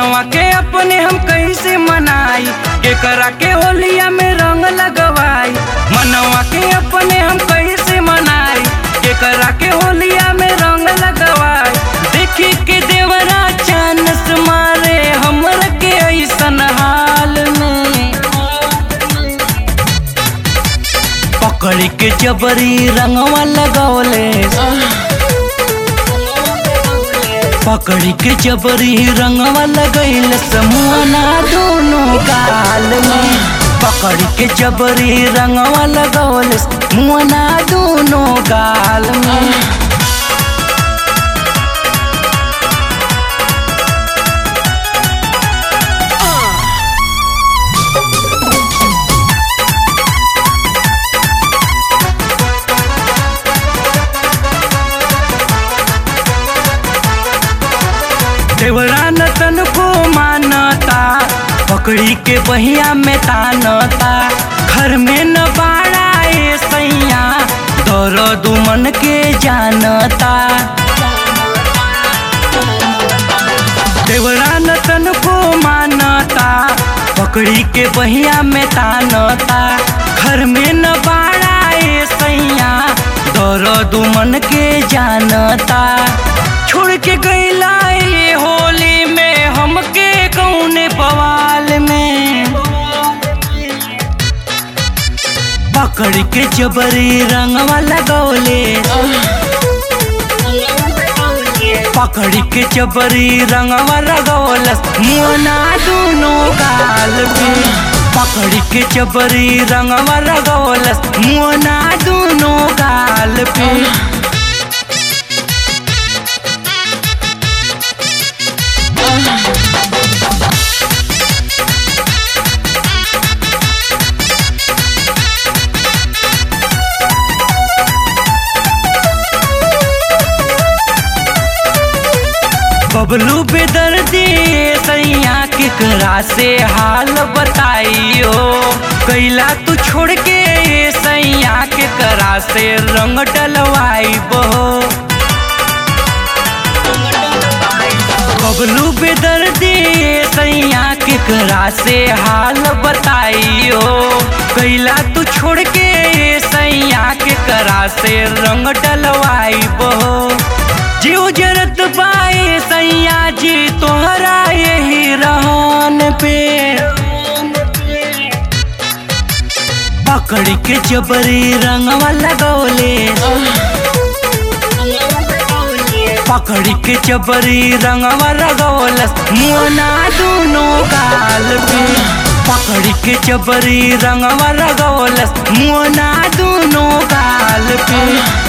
मनवा के अपने हम कैसे मनाई, केकरा के होलिया में रंग लगवाई। मनवा के अपने हम कैसे मनाई, केकरा के होलिया में रंग लगवाई। देखी के देवरा चानस मारे हमर के ऐसन हाल में, पकड़ के जबरी रंगवा लगौले, पकड़ के जबरी रंगवा लगैल समुआना दोनों गाल में। पकड़ के जबरी रंगवा लगौल मुआना दोनों गाल में। देवरा न तन को मानता, पकड़ी के बहिया में तानता। घर में न बाड़ाए सैया, दर्द मन के जानता। देवरा न तन को मानता, पकड़ी के बहिया में तानता। घर में न बाड़ाए सैया, दर्द मन के जानता। छोड़ के गईला ये होली में हमके कौने बवाल में, पकड़ के जबरी रंगवा लगौले, पकड़ के जबरी रंगवा लगौलस मुआना दोनों गाल में। पकड़ के जबरी रंगवा लगौलस मुआना दोनों गाल पे। बबलू बेदर्दी सैया केकरा से हाल बताइयो, कैला तू छोड़ के सैया केकरा से रंग डलवाइबो। बबलू बेदर्दी सैया केकरा से हाल बताइयो, कैला तू छोड़ के सैया केकरा से रंग डलवाइबो। जीव जरत पाए सैया जी तोहरा यही रहन पे, पकड़ के जबरी रंगवा लगौले, पकड़ के जबरी रंगवा लगौलस मुआना दोनों गाल पे। पकड़ के जबरी रंगवा लगौलस मुआना दोनों गाल पे।